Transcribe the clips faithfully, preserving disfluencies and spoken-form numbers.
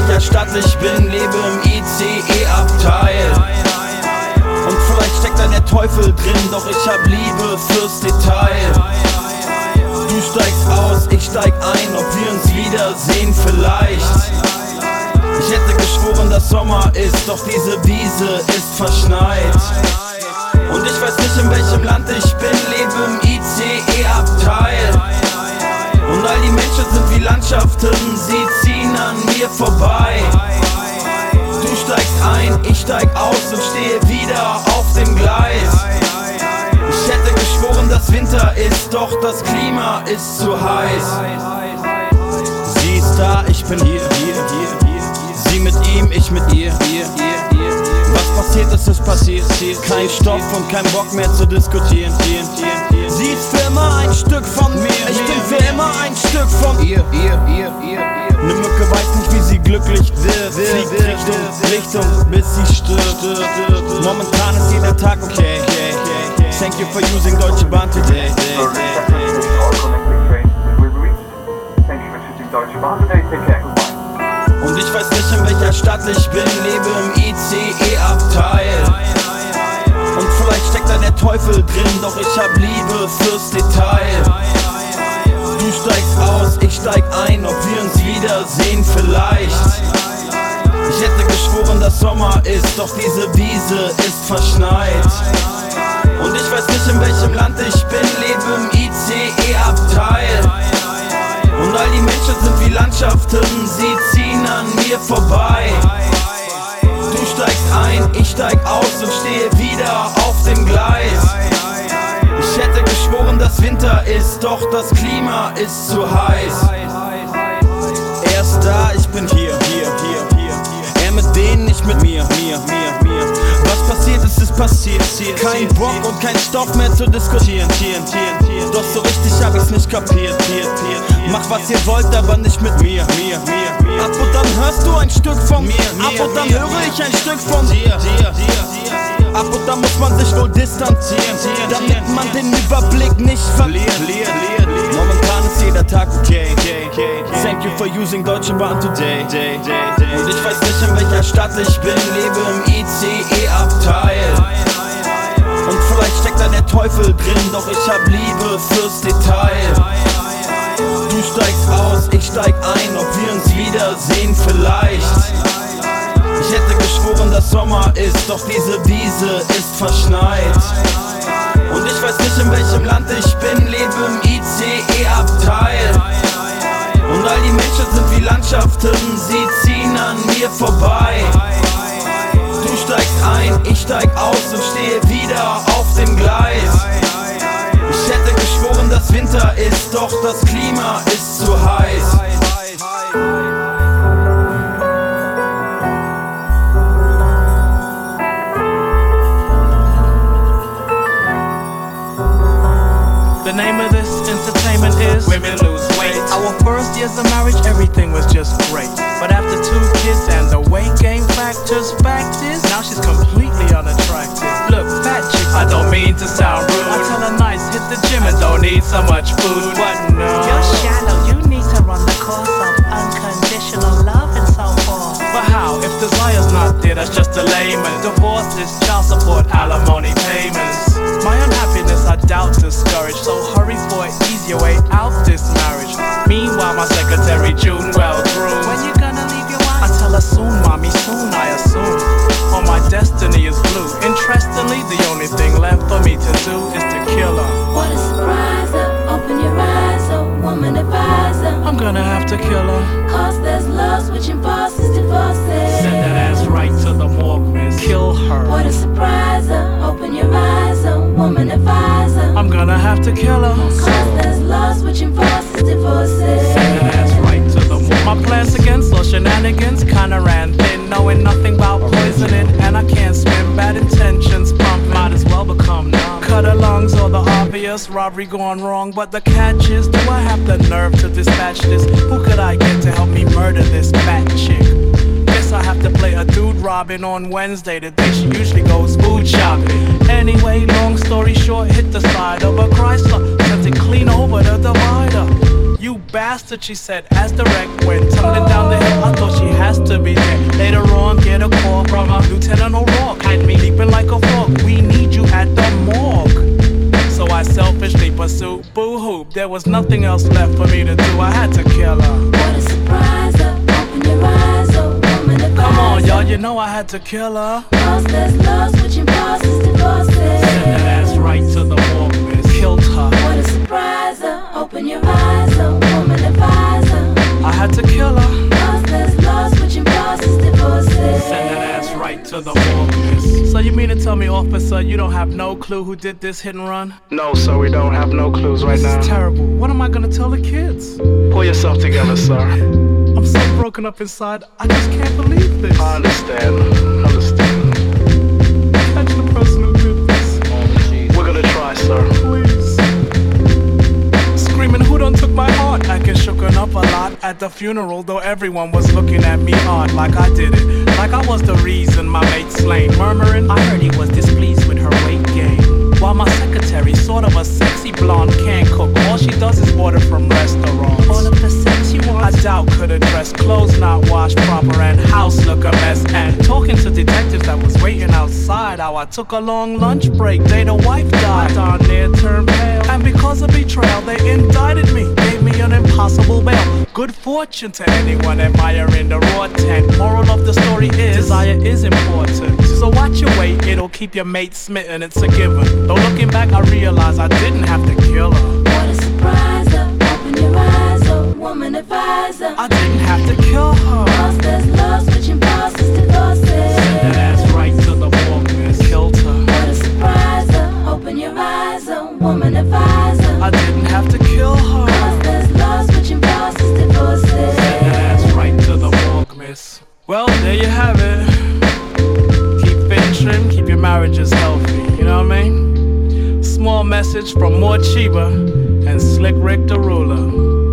welcher Stadt ich bin, lebe im I C E-Abteil. Und vielleicht steckt da der Teufel drin, doch ich hab Liebe fürs Detail. Du steigst aus, ich steig ein, ob wir uns wiedersehen vielleicht. Ich hätte geschworen, dass Sommer ist, doch diese Wiese ist verschneit. Und ich weiß nicht, in welchem Land ich bin, lebe im I C E-Abteil. Und all die Menschen sind wie Landschaften, sie ziehen an mir vorbei. Du steigst ein, ich steig aus und stehe wieder auf dem Gleis. Ich hätte geschworen, dass Winter ist, doch das Klima ist zu heiß. Sie ist da, ich bin hier, hier, hier, hier. Sie mit ihm, ich mit ihr, hier, hier, hier. Was passiert ist, ist passiert, hier. Kein Stoff und kein Bock mehr zu diskutieren, hier, hier, hier. Sie ist für immer ein Stück von mir, ich bin für immer ein Stück von ihr, ihr, ihr, ihr. Ne Mücke weiß nicht, wie sie glücklich wird, fliegt Richtung, Richtung, bis sie stirbt. Momentan ist jeder Tag okay. Thank you for using Deutsche Bahn today. Und ich weiß nicht, in welcher Stadt ich bin, lebe im I C E-Abteil. Und vielleicht steckt da der Teufel drin, doch ich hab Liebe fürs Detail. Du steigst aus, ich steig ein, ob wir uns wiedersehen vielleicht. Ich hätte geschworen, dass Sommer ist, doch diese Wiese ist verschneit. Und ich weiß nicht, in welchem Land ich bin, lebe im I C E-Abteil. Und all die Menschen sind wie Landschaften, sie ziehen an mir vorbei. Du steigst ein, ich steig aus und stehe wieder auf dem Gleis. Ich hätte geschworen, dass Winter ist, doch das Klima ist zu heiß. Er ist da, ich bin hier, hier, hier, hier. Er mit denen, ich mit mir, mir, mir, mir. Was passiert ist, ist passiert. Kein Bock und kein Stoff mehr zu diskutieren. Doch so richtig hab ich's nicht kapiert. Mach was ihr wollt, aber nicht mit mir. Ab und dann hörst du ein Stück von mir. Ab und dann höre ich ein Stück von dir. Ab und dann muss man sich wohl distanzieren, damit man den Überblick nicht verliert. Momentan ist jeder Tag okay. Thank you for using Deutsche Bahn today. Und ich weiß nicht, in welcher Stadt ich bin, lebe im I C E-Abteil. Und vielleicht steckt da der Teufel drin, doch ich hab Liebe fürs Detail. Du steigst aus, ich steig ein, ob wir uns wiedersehen vielleicht. Ich hätte geschworen, dass Sommer ist, doch diese Wiese ist verschneit. Und ich weiß nicht, in welchem Land ich bin, lebe im I C E-Abteil. Und all die Menschen sind wie Landschaften, sie ziehen an mir vorbei. Du steigst ein, ich steig aus und stehe wieder auf dem Gleis. Ich hätte geschworen, dass Winter ist, doch das Klima ist zu heiß. The name of this entertainment is Women Lose Weight. Our first years of marriage, everything was just great. But after two kids and the weight gain factors, fact is, now she's completely unattractive. Look, fat chick, I don't mean to sound rude. I tell her nice, hit the gym and don't need so much food. But no, you're shallow, you need to run the course of unconditional love and so forth. But how? If desire's not there, that's just a layman. Divorce is child support, alimony payments. My unhappiness I doubt discouraged, so hurry for an easier way out this marriage. Meanwhile, my secretary June well groomed. When you gonna leave your wife? I tell her soon, mommy, soon I assume. Oh, my destiny is blue. Interestingly, the only thing left for me to do is to kill her. What a surprise, uh, open your eyes, oh woman advisor. I'm gonna have to kill her. Cause there's love switching bosses, divorces. Send that ass right to the morgue, miss. Kill her. What a surprise, uh, open your eyes, oh woman advisor. I'm gonna have to kill her. Cause there's love switching bosses, divorces. Send that ass right to the morgue. My plans against all shenanigans kinda ran thin, knowing nothing about poisoning, and I can't swim. Bad intentions pump, might as well become numb. Cut her lungs or the obvious robbery gone wrong, but the catch is, do I have the nerve to dispatch this? Who could I get to help me murder this fat chick? Guess I have to play a dude Robin on Wednesday, the day she usually goes food shopping. Anyway, long story short, hit the side of a Chrysler, sent it clean over the divider. You bastard, she said, as the wreck went tumbling down the hill. I thought she has to be there. Later on, get a call from a Lieutenant O'Rourke. Had me leaping like a frog. We need you at the morgue. So I selfishly pursued boo-hoo. There was nothing else left for me to do. I had to kill her. What a surprise, oh, open your eyes, oh, woman advisor. Come on, y'all, you know I had to kill her. Lost, there's love, switching bosses, divorces. Send that ass right to the morgue, miss. Killed her. What a surprise, oh, open your eyes, oh, woman advisor. I had to kill her. Lost, there's love, switching bosses, divorces. Send that ass right to the morgue, miss. So you mean to tell me, officer, you don't have no clue who did this hit and run? No, sir, we don't have no clues right This now. is terrible. What am I gonna tell the kids? Pull yourself together, sir. I'm so broken up inside, I just can't believe this. I understand. Understand. Catch the person who did this. We're gonna try, sir. Please. Screaming, who done took my heart? I get shooken up a lot at the funeral, though everyone was looking at me odd, like I did it, like I was the reason my mate slain. Murmuring, I heard he was displeased with her weight gain. While my secretary, sort of a sexy blonde, can't cook. All she does is order from restaurants. All of the sex she wants, I doubt could address clothes not washed proper and house look a mess. And talking to detectives that was waiting outside, how I took a long lunch break, day the wife died. Darn near turned pale, and because of betrayal, they indicted me, gave me an impossible bail. Good fortune to anyone admiring the raw tent. Moral of the story is, desire is important. So watch your weight, it'll keep your mate smitten, it's a given. Though looking back, I realize I didn't have to kill her. What a surprise, oh, open your eyes, oh, woman advisor. I didn't have to kill her. Lost, there's love, switching bosses, divorces. Send that ass right to the morgue, miss. Killed her. What a surprise, oh, open your eyes, oh, woman advisor. I didn't have to kill her. Lost, there's love, switching bosses, divorces. Send that ass right to the morgue, miss. Well, there you have it. Keep fit trim, keep your marriages healthy. You know what I mean? Small message from Morcheeba and Slick Rick the Ruler.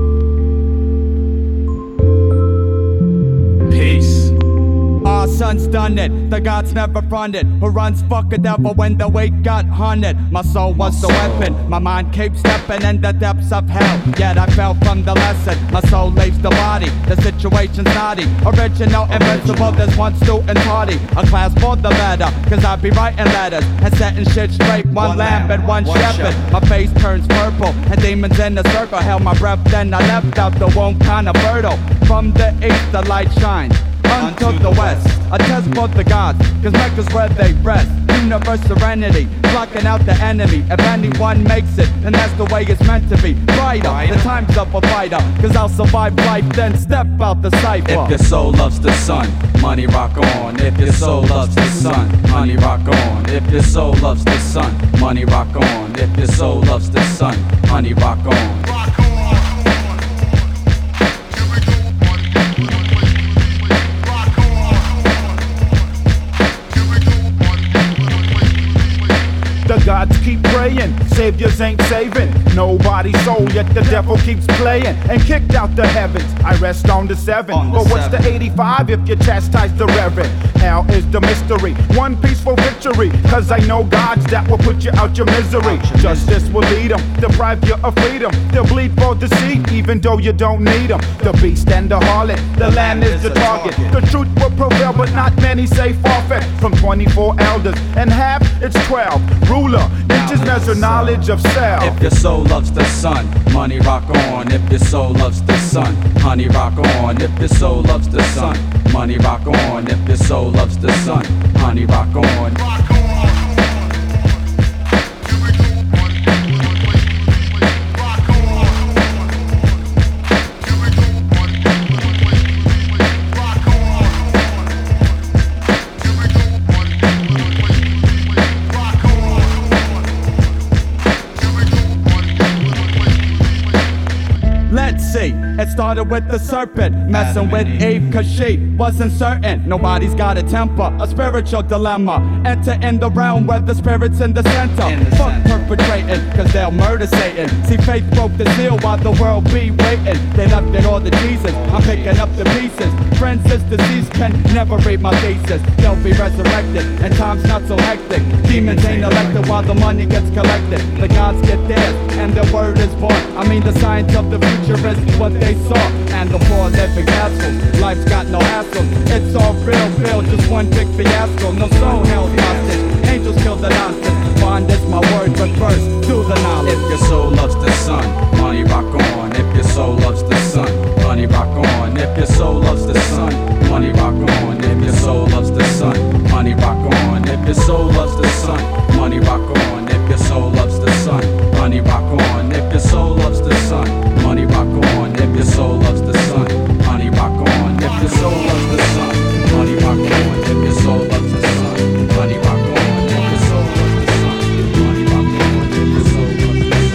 Peace. Our son's done it, the gods never fronted. Who runs fuck a devil when the weight got haunted. My soul was the weapon, my mind keeps stepping in the depths of hell. Yet I fell from the lesson, my soul leaves the body. The situation's naughty, original, invincible, there's one student party. A class for the letter, cause I be writing letters and setting shit straight. One, one lamb and one, one shepherd. shepherd. My face turns purple and demons in the circle. Held my breath, then I left out the womb kinda fertile. From the east the light shines unto the west, a test for the gods, cause Mecca's where they rest. Universe serenity, blocking out the enemy. If anyone makes it, then that's the way it's meant to be. Brighter, the time's up a fighter, cause I'll survive life, then step out the cipher. If your soul loves the sun, money rock on. If your soul loves the sun, money rock on. If your soul loves the sun, money rock on. If your soul loves the sun, money rock on. The gods keep praying, saviors ain't saving nobody's soul, yet the devil keeps playing and kicked out the heavens. I rest on the seven, on the but what's seven. The eighty-five if you chastise the reverend? Hell is the mystery, one peaceful victory, cause I know gods that will put you out your misery. Out your Justice misery. Will lead them, deprive you of freedom. They'll bleed for deceit, even though you don't need them. The beast and the harlot, the, the land is the target. target. The truth will prevail, but not many say forfeit. From twenty-four elders and half, it's twelve. Ruler, inches measure knowledge of self. If your soul loves the sun, money rock on. If your soul loves the sun, honey rock on. If your soul loves the sun, money rock on. If your soul loves the sun, honey rock on. Rock on. Let's see, it's started with the serpent, messing with Eve cause she wasn't certain. Nobody's got a temper, a spiritual dilemma. Enter in the realm where the spirit's in the center. In the Fuck center. Perpetrating, cause they'll murder Satan. See, faith broke the seal while the world be waiting. They left it all to Jesus, I'm picking up the pieces. Friends is deceased, can never read my thesis. They'll be resurrected, and time's not so hectic. Demons ain't elected while the money gets collected. The gods get theirs, and their word is born. I mean the science of the future is what they saw. And the poor living hassle, life's got no hassle. It's all real, real, just one big fiasco. No soul held hostage, angels killed the nonsense. Bond is my word, but first, do the knowledge. If your soul loves the sun, money rock on. If your soul loves the sun, money rock on. If your soul loves the sun, money rock on. If your soul loves the sun, money rock on. If your soul loves the sun, money rock on. If your soul loves the sun, money rock on. If your soul loves the sun, money rock on. If your soul loves the sun, money rock on. If your soul loves the sun, money rock on. If your soul loves the sun, money rock on. If your soul loves the sun, money rock on. If your soul loves the sun, money rock on.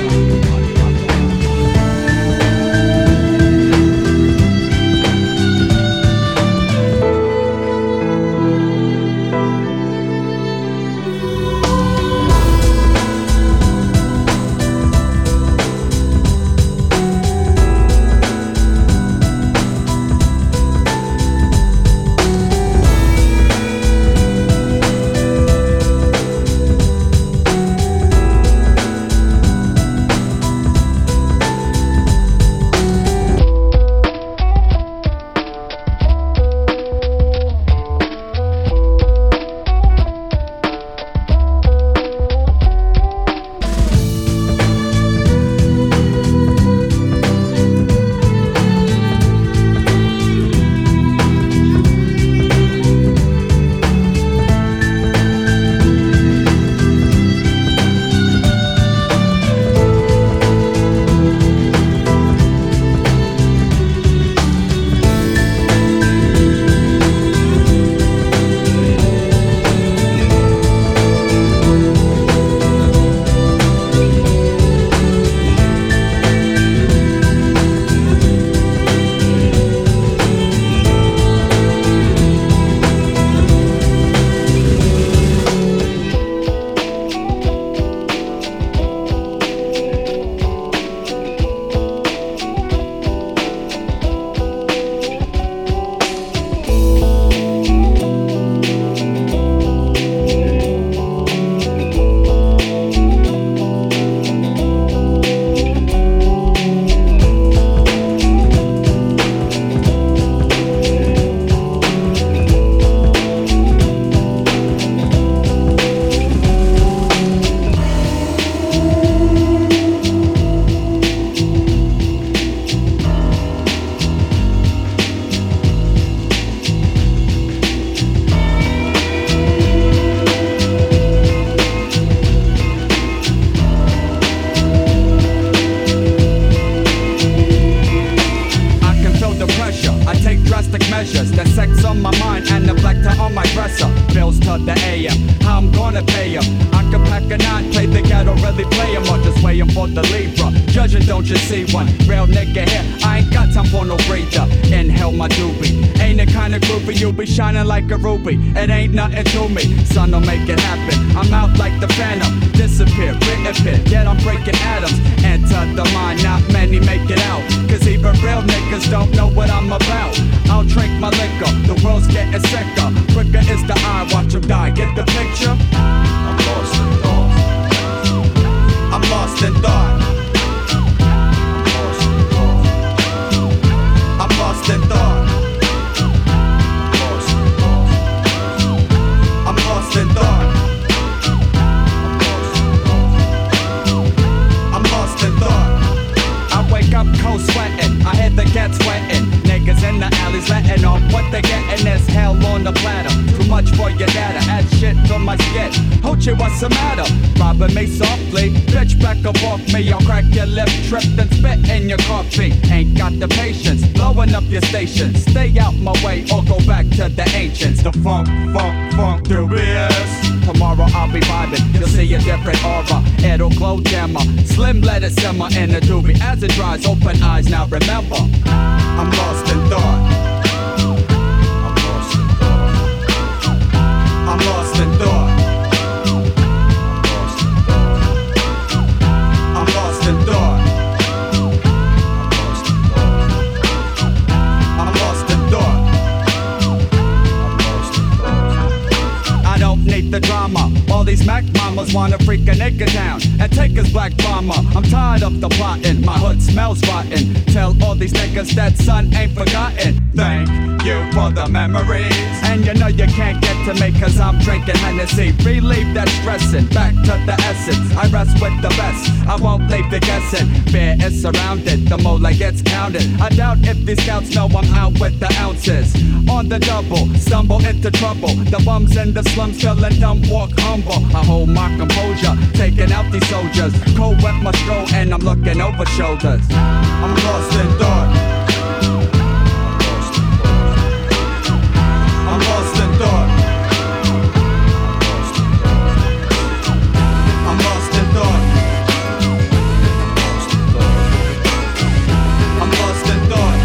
measures. The sex on my mind and the black tie on my dresser. Bills to the A M, how I'm gonna pay 'em. I can pack a nine, play the ghetto, really play 'em, or just waiting for the Libra. Judging, don't you see one? Real nigga here, I ain't got time for no breather. Inhale my doobie. Ain't the kind of groupie you be shining like a ruby. It ain't nothing to me, son, don't make it happen. I'm out like the phantom, disappear, reappear, yet I'm breaking atoms. Enter the mind, not many make it out. Cause even real niggas don't know what I'm about. I'll drink my liquor, the world's getting sicker. Quicker is the eye, watch 'em die, get the picture? I'm lost in thought. I'm lost in thought. I'm lost in thought. I'm lost in thought. I'm lost in thought. I wake up cold sweating, I hear the cats sweating. Niggas in the alleys letting off what they getting is hell on the platter. Too much for your data, add shit to my skit. Hoochie, what's the matter? Robbing me softly, bitch back up off me. I'll crack your lip, trip, then spit in your coffee. Ain't got the patience, blowing up your station. Stay out my way or go back to the ancients. The funk, funk, funk, there is tomorrow I'll be vibing. You'll see a different aura, it'll glow dimmer. Slim let it simmer in the doobie as it dries. Open eyes now, remember, I'm lost in thought. I'm lost in thought. I'm lost in thought. I'm lost in thought. I'm lost in thought. I don't need the drama. All these Mac mamas wanna freak a nigga down and take his black bomber. I'm tired of the plotting, my hood smells rotten. Tell all these niggas that son ain't forgotten. Thank you for the memories. And you know you can't get to me cause I'm drinking Hennessy. Relieve that stressing, back to the essence. I rest with the best, I won't leave you guessing. Fear is surrounded, the mola gets counted. I doubt if these scouts know I'm out with the ounces. On the double, stumble into trouble. The bums in the slums feeling dumb, walk humble. I hold my composure, taking out these soldiers. Cold wet my stroll and I'm looking over shoulders. I'm lost in thought. I'm lost in thought. I'm lost in thought. I'm lost in thought.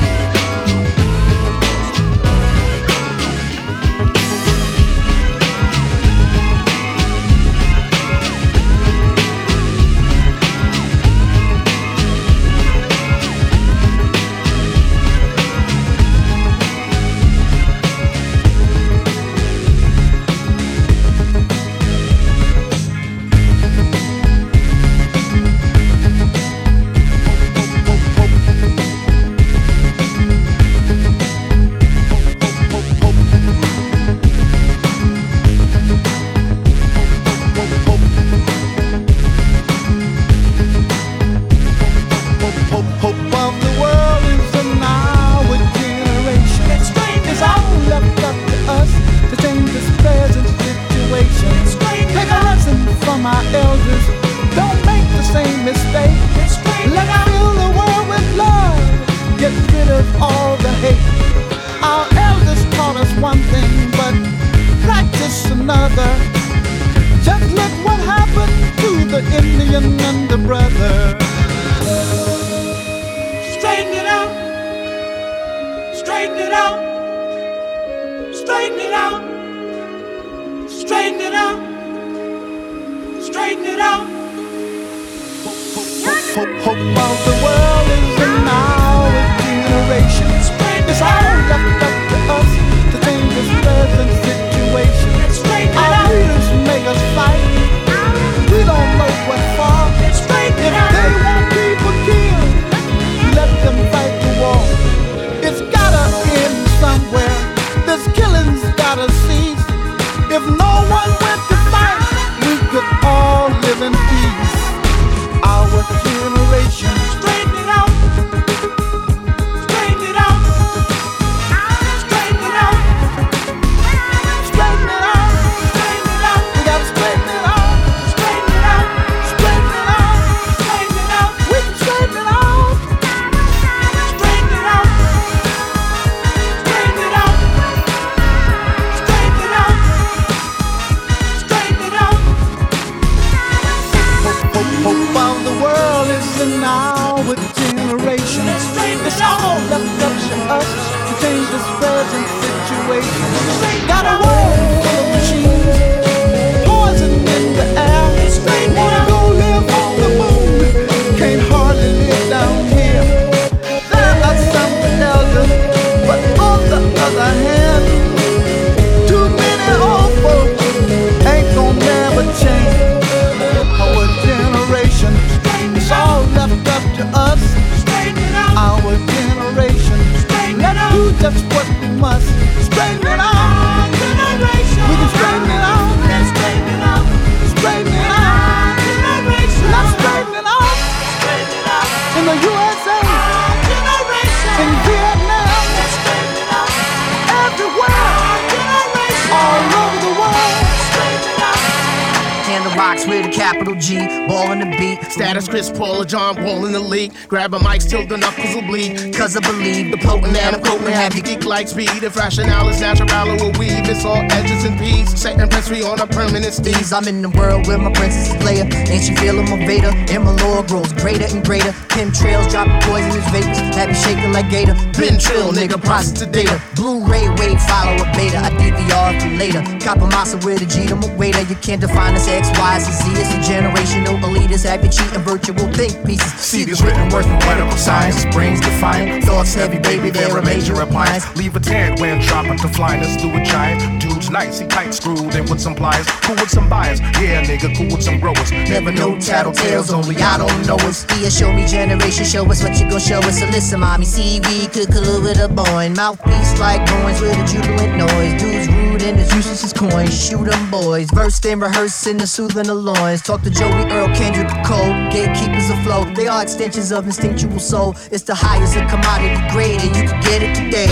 G's with a capital G, ball in the beat. Status Chris Paul or John Wall in the league. Grab a mic till the knuckles will bleed. Cause I believe the potent and I'm quoting have you geek like speed. If rationale is natural or weave, it's all edges and peas. Second press we on a permanent steez. I'm in the world where my princess is Leia. Ain't she feeling my Vader? And my lore grows greater and greater. Chemtrails dropping poisonous vapors. That be shaking like Gator. Ben Trill, nigga, process data. Blu-ray, wait, follow a beta. I D V R for later. Copper massa with a G to my waiter. You can't define us X, Y, and Z. It's a generational elitist. Have you cheating virtual think pieces. See these written words from medical science. Brains defiant. Thoughts heavy, baby, they're a major appliance. Leave a tan when dropping to flying through a giant. Dude's nice, he tight screwed in with some pliers. Cool with some buyers. Yeah, nigga, cool with some growers. Never know tattletales, only I don't know us. Be a show me generation, show us what you gon' show us. So listen, mommy, see we could collude with a boy. Mouthpiece like coins with a jubilant noise. Dudes rude and as useless as coins. Shoot 'em boys, versed and rehearsing the soothing the loins. Talk to Joey Earl, Kendrick, Cole, gatekeepers afloat. They are extensions of instinctual soul. It's the highest of commodity grade, and you can get it today.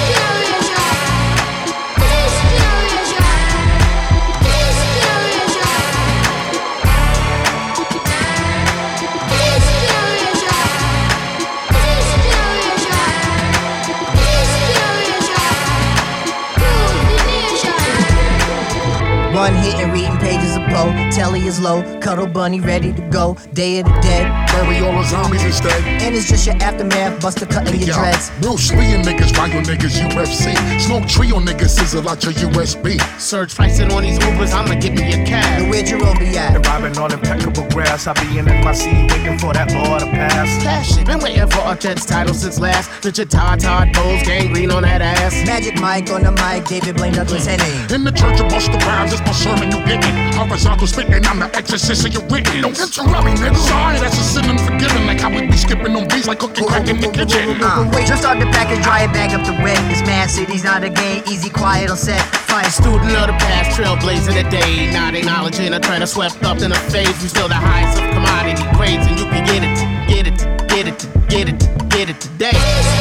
One hit and reading pages of Poe. Telly is low, cuddle bunny ready to go. Day of the dead, bury all the zombies instead. And it's just your aftermath, buster cutting your dreads. Bruce Lee and niggas, ride on niggas U F C. Smoke tree on niggas, sizzle out your U S B. Surge pricing on these Ubers, I'ma get me a cab. And where'd your be at? And vibing on impeccable grass, I be in N Y C waiting for that law to pass. Cash it, been waiting for a Jets title since last. Richard Todd, Todd Bowles, gangrene on that ass. Magic Mike on the mic, David Blaine Douglas Henning. In the church of Busta Rhymes, it's my sermon you get it. Horizontal spitting, I'm the exorcist of your witness. Don't interrupt me, nigga. Sorry, that's a sin unforgiven. Like how we be skipping on beats like cooking crack in the kitchen. Uh, wait, just start the package, dry it back up the wet. This man city's not a game, easy, quiet on set. Fire student of the past, trailblazing the day. Not acknowledging a trend swept up in the face. We still the highest of commodity grades, and you can get it, get it, get it, get it, get it today.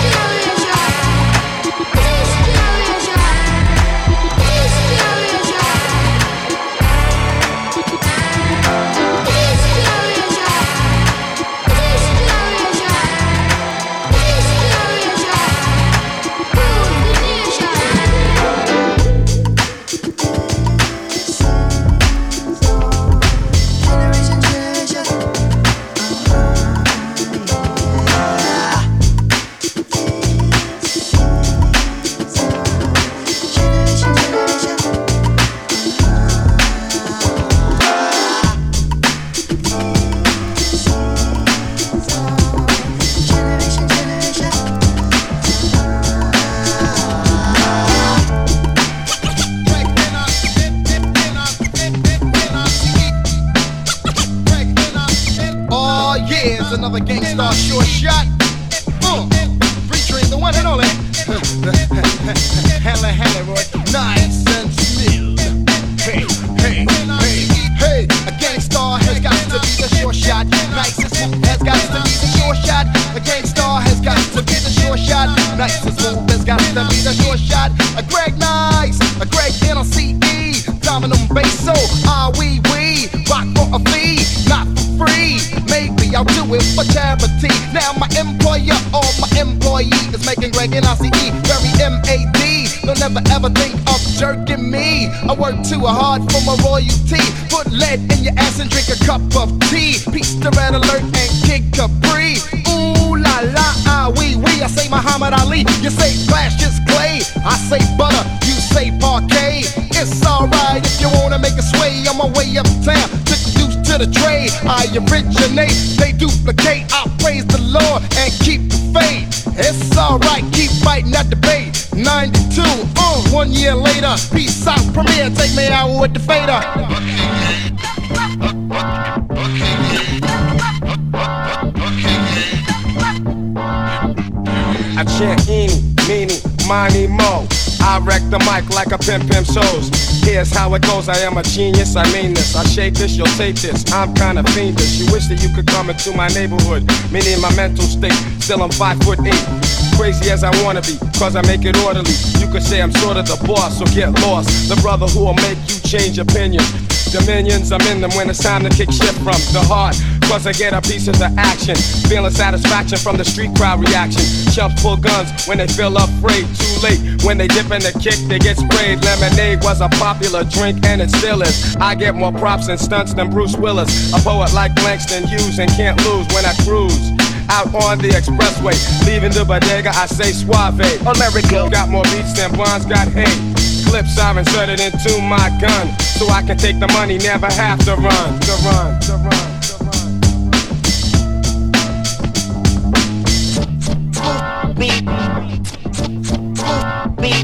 Another Gangstar short shot. Uh, featuring the one and only Hella Hella Roy. Nice and smooth. Hey, hey, hey, hey. A Gangstar has got to be the short shot. Nice and smooth has got to be the short shot. A Gangstar has got to be the short shot. Nice and smooth has got to be the short shot. A Greg Nice, a Greg N L C E. Dominum bass, so ah wee wee. Rock for a fee, not for free. Maybe I'll do it for charity. Now my employer or my employee is making Greg N I C E very M A D. Don't never ever think of jerking me. I work too hard for my royalty. Put lead in your ass and drink a cup of tea. Peace to Red Alert and Kid Capri. Ooh la la ah wee wee. I say Muhammad Ali, you say Cassius Clay. I say butter, you say parquet. It's alright if you wanna make a sway. On my way uptown, introduced to the trade. I originate, they duplicate. I praise the Lord and keep the faith. It's alright, keep fighting that debate. ninety-two, uh, one year later. Peace out, Premier, take me out with the fader. I chant eeny, meeny, miny, mo. I wreck the mic like a pimp pimp shows. Here's how it goes, I am a genius, I mean this. I shape this, you'll take this, I'm kinda fiendish. You wish that you could come into my neighborhood. Meaning my mental state, still I'm five foot eight. Crazy as I wanna be, cause I make it orderly. You could say I'm sort of the boss, so get lost. The brother who'll make you change opinions. Dominions, I'm in them when it's time to kick shit from the heart. Cause I get a piece of the action. Feeling satisfaction from the street crowd reaction. Chumps pull guns when they feel afraid. Too late, when they dip in the kick, they get sprayed. Lemonade was a popular drink and it still is. I get more props and stunts than Bruce Willis. A poet like Langston Hughes and can't lose when I cruise out on the expressway. Leaving the bodega, I say suave. America got more beats than Bonds got hate. Clips are inserted into my gun, so I can take the money, never have to run, to run, to run, to run. Beat. Beat.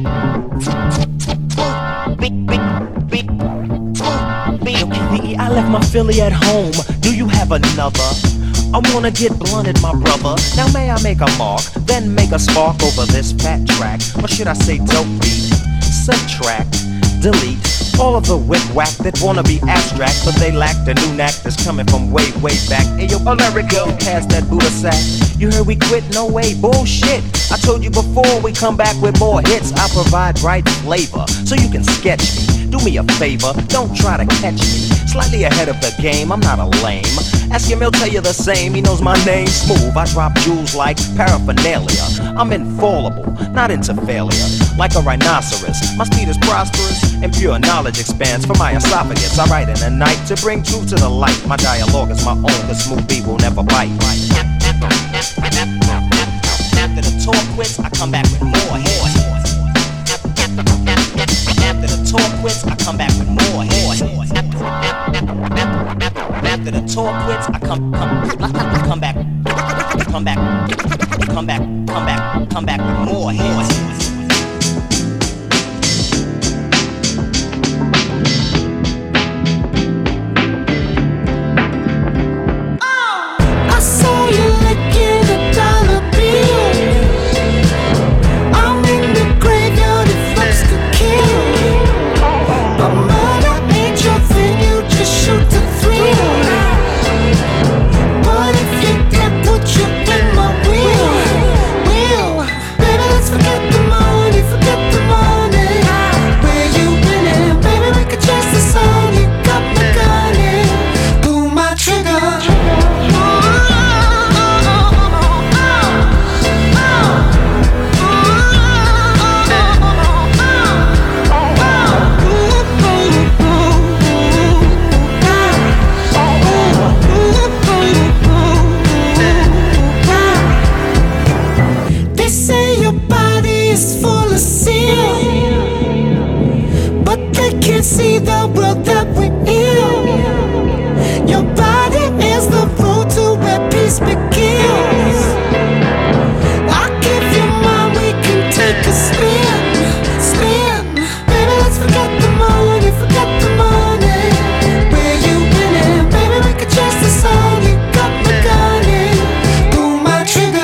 Beat. Beat. Beat. Beat. I left my Philly at home. Do you have another? I wanna get blunted, my brother. Now may I make a mark, then make a spark over this fat track? Or should I say dope beat? Subtract, delete all of the whack that wanna be abstract, but they lack the new knack that's coming from way, way back. Ayo, America, past that Buddha sack. You heard we quit? No way, bullshit. I told you before, we come back with more hits. I provide right flavor, so you can sketch me. Do me a favor, don't try to catch me. Slightly ahead of the game, I'm not a lame. Ask him, he'll tell you the same. He knows my name, smooth. I drop jewels like paraphernalia. I'm infallible, not into failure. Like a rhinoceros, my speed is prosperous, and pure knowledge expands from my esophagus. I write in the night to bring truth to the light. My dialogue is my own, the smooth beat will never bite. After the tour quits, I come back with more hits. After the tour quits, I come back with more hits. After the tour quits, I come, come, come back, come back, come back, come back, come back with more hits. I saw you licking a dollar bill. I'm in the graveyard if looks could kill. But murder ain't your thing, you just shoot to thrill. But if you can't put you in my wheel, wheel, baby, let's forget the money, forget the money. Where you been at, baby, we could chase the sun. You got my gun in, pull my trigger. They say your body is full of sin, but they can't see the world that we're in. Your body is the road to where peace begins. I'll give you mine, we can take a spin, spin. Baby, let's forget the money, forget the money. Where you been at, baby, we could chase the sun. You got my gun in, pull my trigger.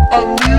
I need